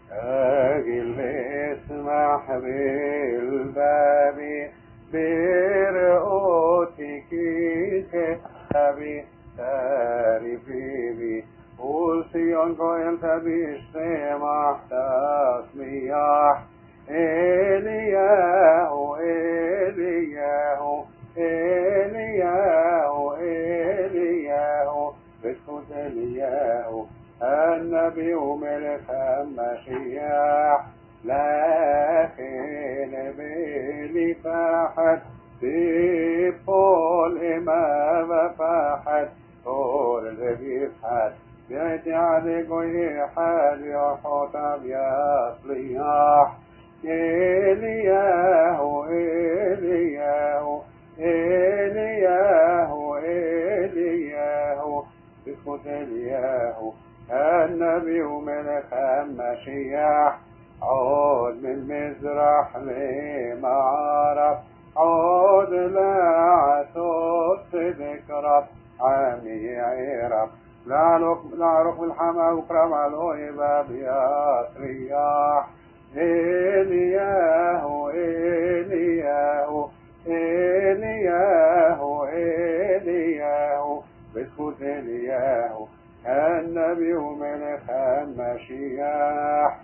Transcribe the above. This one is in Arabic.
أجل اسمح بالباب برؤوتك كتابي تعرفي وصيون قوين تبيشتمح تصميح إلياه إلياه إلياه إلياه بسكوت إلياه النبي وملك المسيح لكن بلي فاحت بقول إمام فاحت طول الذي فحت بيتي عليك ويحال يحطب يا صلياح إلياه إلياه إلياه إلياه بسكوت إلياه النبي وملك المسيح عود من مزرح لمعرف عود لا صوت ذكرى عمي عرف لعرق بالحما وكرم على الغيبة يا رياح إلياه إلياه إلياه إلياه بسكوت إلياه النبي وملك المسيح